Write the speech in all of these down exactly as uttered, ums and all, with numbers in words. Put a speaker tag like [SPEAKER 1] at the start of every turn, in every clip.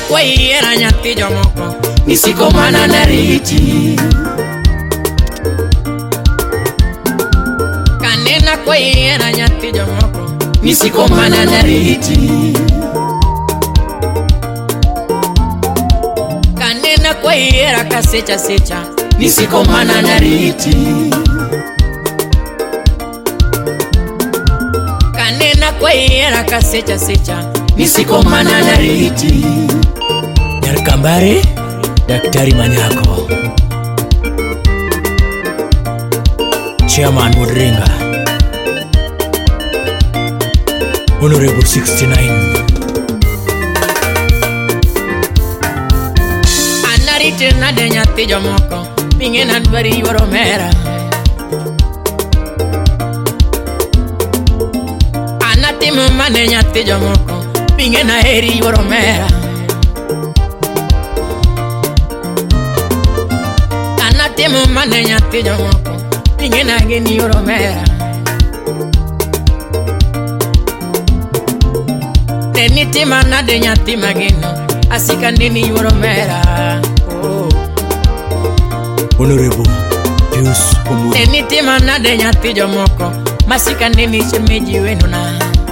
[SPEAKER 1] kwa iera nyathi jomoko nisiko mana nariti. Kanena kwa iera nyathi jomoko nisiko mana nariti. Kanena kwa iera kasecha secha nisiko mana nariti. Kanena kwa iera kasecha secha nisiko mana nariti.
[SPEAKER 2] Nyarkambare Daktari Manyako, Chairman Mudringa, Honorable sixty-nine.
[SPEAKER 1] Anarite na de nyathi jomoko mingena dwari yoro mera. Anatimo mane nyathi jomoko mingena heri yoro mera. Anatimo mane nyathi jomoko mingena geni yoro mera. Nenitima na de nyathi magino asika nini yoro mera. Oh.
[SPEAKER 2] Honorable Pius Omudu.
[SPEAKER 1] Nenitima na de nyathi jomoko masika nini shemeji wenu na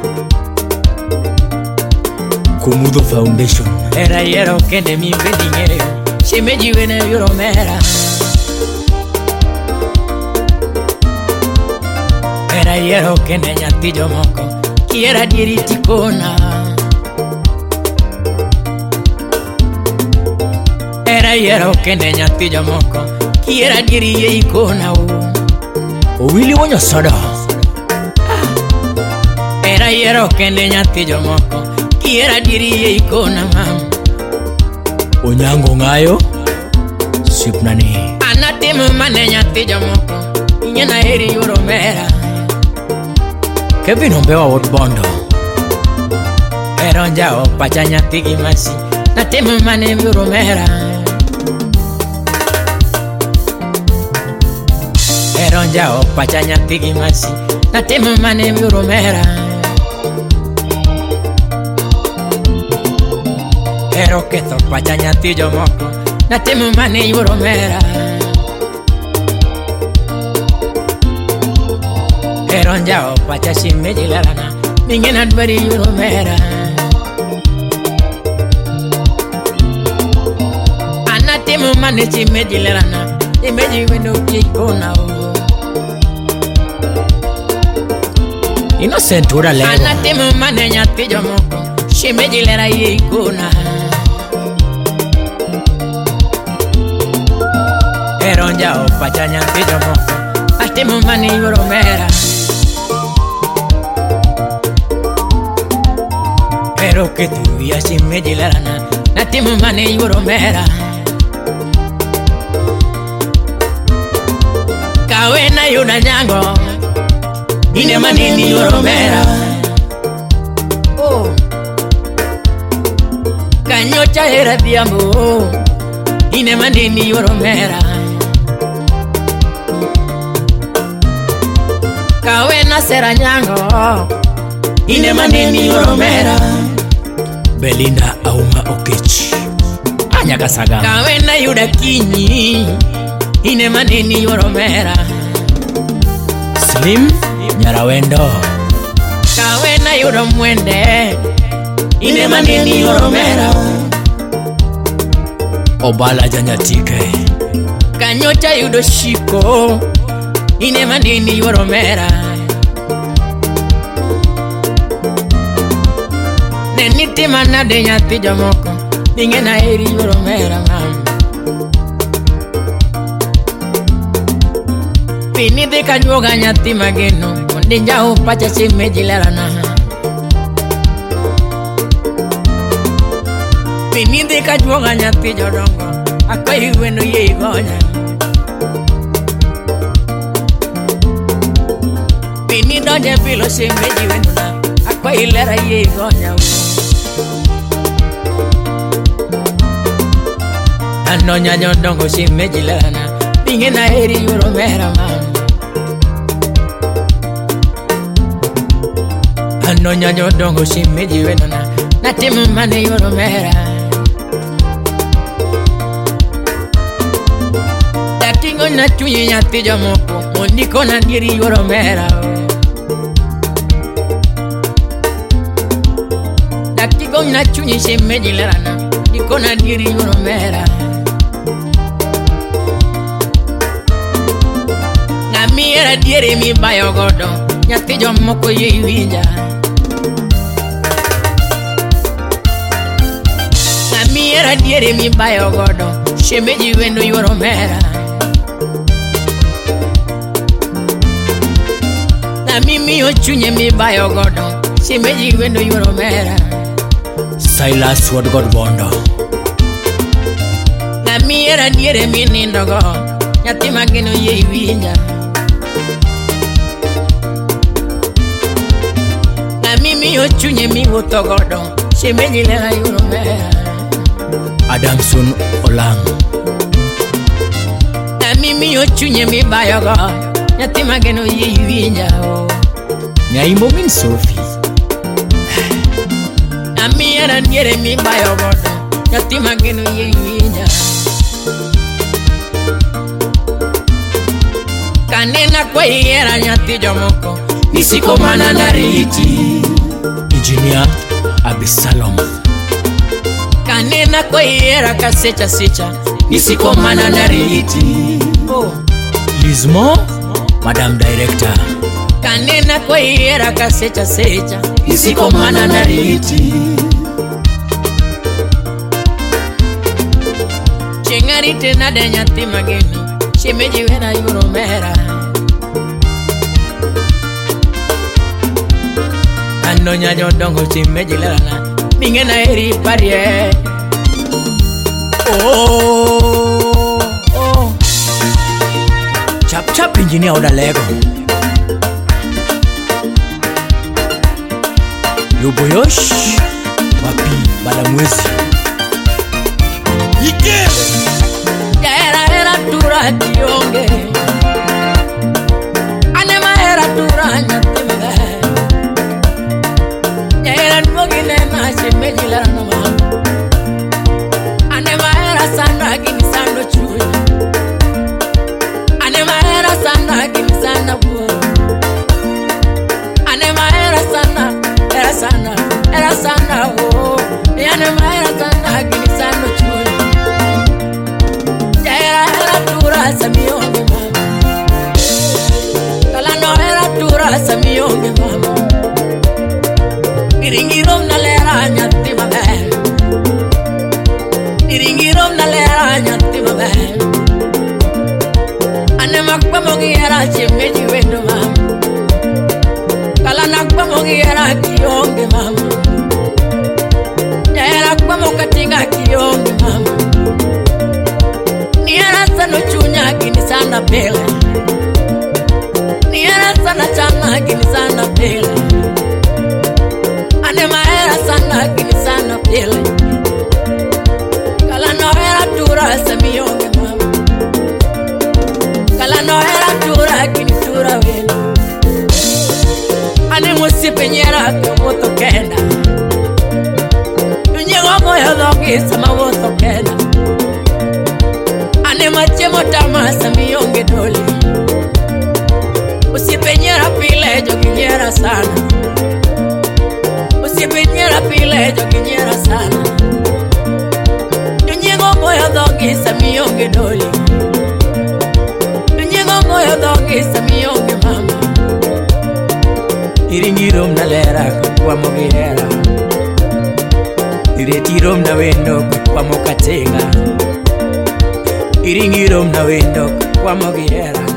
[SPEAKER 2] Kumudo Foundation.
[SPEAKER 1] Era yero kende mi vedingere shemeji wenu yoro mera. Era yero kende nyathi jomoko kiera diri tikona. Era yero kende nyathi jomoko kiera diri ye ikona o.
[SPEAKER 2] Owili wonyo soda.
[SPEAKER 1] Era yero kende nyathi jomoko kiera diri ye ikona mam.
[SPEAKER 2] Onyango ngayo sipnani.
[SPEAKER 1] Anatimo mane nyathi jomoko nyena heri yoro mera.
[SPEAKER 2] Kevin Ombewa Wot Bondo.
[SPEAKER 1] Eronja o pacha nyathi gimasi natimo mane yoro mera. Eronja o pacha nyathi gimasi natimo mane yoro mera. Ero ketho pacha nyathi jomoko natimo mane yoro mera. Eronja o pacha shimeji lalana mingena dwari yoro mera. Anatimo mane shimeji lalana shimeji wendo kikona o.
[SPEAKER 2] Innocent ura lego.
[SPEAKER 1] Anatimo mane nyathi jomoko shimeji lera ye ikona. Eronja o pacha nyathi jomoko atimo mane yoro mera. Pero que tu ya si me dilarana natimo mane yoro mera. Kawena yuna nyango ine manini yoro mera. Oh. Kanyocha era diambo ine manini yoro mera. Kawena sera nyango ine manini yoro mera.
[SPEAKER 2] Belinda Auma Okech Anyaga Saga.
[SPEAKER 1] Kawena yuda kinyi ine manini yoro mera.
[SPEAKER 2] Slim Nyarawendo.
[SPEAKER 1] Kawena yuda mwende ine manini yoro mera.
[SPEAKER 2] Obala Janyatike.
[SPEAKER 1] Kanyocha yudo shiko ine manini yoro mera. Nenitima na de nyathi jomoko mingena heri yoro mera mam. Pini de kanyuoga nyathi mageno mondinja o pacha shimeji lalana. Pini de kanyuoga nyathi jodongo akwai wendo ye igonya. Pini donje pilo shimeji wendo na akwai lera ye igonya. Anonya nyondongo shimeji lalana mingena heri yoro mera mam. Anonya nyondongo shimeji wendo na natimo mane yoro mera. Natingo na chunyi nyathi jomoko mondiko na dieri yuoro mera. Natingo na chunyi shemeji lerana diko na dieri yuoro mera. Ngami era dieri mi bayo godo nyathi jomoko ye winja. Ngami era dieri mi bayo godo shemeji wendo yuoro mera. Mimi ochunye mi bayo godo shemeji wendo yuoro mera.
[SPEAKER 2] Silas Wod God Bondo.
[SPEAKER 1] Ngami era diere mi nindo go nyathi mageno ye winja. Ngami mi ochunye mi wuotho godo shemeji lera yuoro mera.
[SPEAKER 2] Adamson Olang.
[SPEAKER 1] Ngami mi ochunye mi bayo go nyathi mageno ye winja.
[SPEAKER 2] Nyaimbo min Sophie.
[SPEAKER 1] Ngami era diere mi bayo godo nyathi mageno ye winja. Kanena kwa era nyathi jomoko nisiko mana na riti.
[SPEAKER 2] Engineer Abisalom.
[SPEAKER 1] Kanena kwa era kasecha secha nisiko mana na riti. Oh.
[SPEAKER 2] Lizmo Madam Director.
[SPEAKER 1] Kanena kwa era kasecha secha nisiko mana na riti. Chengari tena de nyathi mageni shemeji wena yuoro mera. Ando nyanyo dongo shemeji lerana mingena eri parie. Oh, oh.
[SPEAKER 2] Chap chap Engineer Odalego. Luboyosh Wapi Balamwezi.
[SPEAKER 1] Ike era era tura dionge. Anema era tura nyathi maga. Era nwogine na shemeji lerana ma. Anema era sana gini sando chui. Anema era sana gini sana buo. Anema era sana era sana era sana oh. Anema era sana gini sando chui. Era era tura samionge mama. Kala no era tura samionge mama. Iringirom na lera nyathi maber. Iringirom na lera nyathi maber. Ane makpa mogi era shemeji wendo mama. Kala nakpa mogi era kionge mama. Era kwa mokatinga kionge mama. Ni era sana chunya gini sana pele. Ni era sana chama gini sana pele. Ane maera sana gini sana pele. Kala no era tura samionge mama. Kala no era tura gini tura wena. Ane musi penyera kamoto kenda. Nyego moyo dogi sama woto kenda. Ane machemo tama samionge doli. Usipenyera pile joginyera sana. Usipenyera pile joginyera sana. Nyego moyo dogi samionge doli. Nyego moyo dogi samionge mama.
[SPEAKER 2] Iringirom na lera kwa mogiera. Iretirom na wendo kwa mokatenga. Iringirom na wendo kwa mogiera.